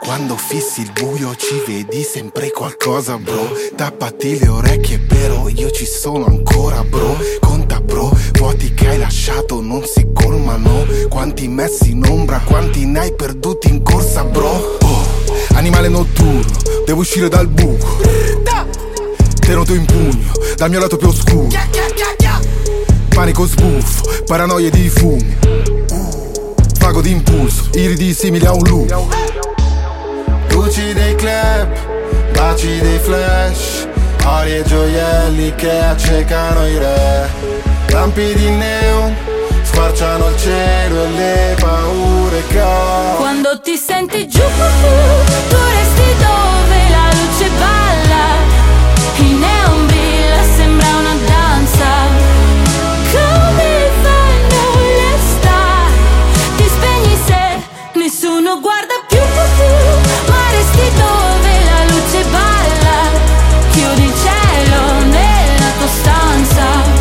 Quando fissi il buio ci vedi sempre qualcosa, bro. Tappati le orecchie, però io ci sono ancora, bro. Conta, bro, vuoti che hai lasciato non si colmano. Quanti messi in ombra, quanti ne hai perduti in corsa, bro. Oh, animale notturno, devo uscire dal buco. Te noto in pugno, dal mio lato più oscuro. Panico sbuffo, paranoie di fumo. Vago d'impulso, iridi simili a un lupo. Luci dei club, baci dei flash, ori e gioielli che accecano i re. Lampi di neon, squarciano il cielo e le paure che ho. Quando ti senti giù, tu resti dove la luce balla. Il neon brilla, sembra una danza. Come fanno le star? Ti spegni se nessuno guarda più, ma resti dove la luce balla. Chiudi il cielo nella tua stanza.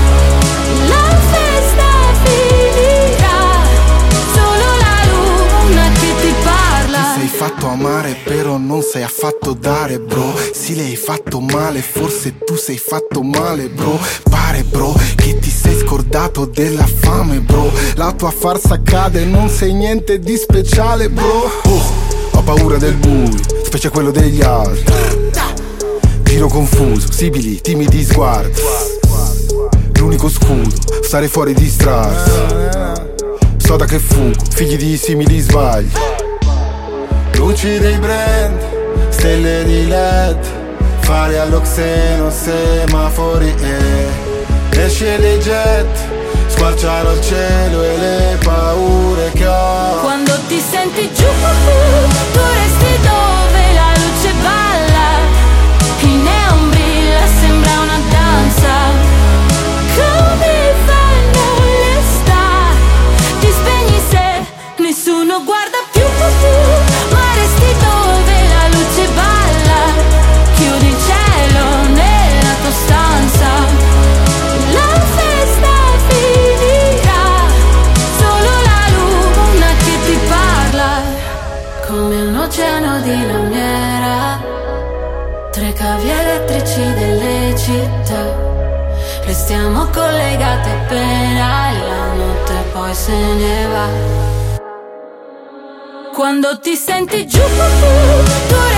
La festa finirà, solo la luna che ti parla. Ti sei fatto amare però non sei affatto dare, bro. Sì, le hai fatto male, forse tu sei fatto male, bro. Pare, bro, che ti sei scordato della fame, bro. La tua farsa cade, non sei niente di speciale, bro. Ho paura del buio, specie quello degli altri. Giro confuso, sibili, timidi sguardi. L'unico scudo, stare fuori e distrarsi. So da che fugo, figli di simili sbagli. Luci dei brand, stelle di LED, fari all'oxeno, semafori e esce dei jet, squarciano il cielo e le paure che ho. Quando ti senti giù, tu resti dove la luce balla. Il neon brilla, sembra una danza. Come fanno le star? Ti spegni se nessuno guarda più, ma resti dove la luce balla. Chiudi il cielo nella tua stanza. La festa finirà, solo la luna che ti parla. Come un oceano di lamiera, tre cavi elettrici delle città. Restiamo collegate appena la notte poi se ne va. Quando ti senti giù, tu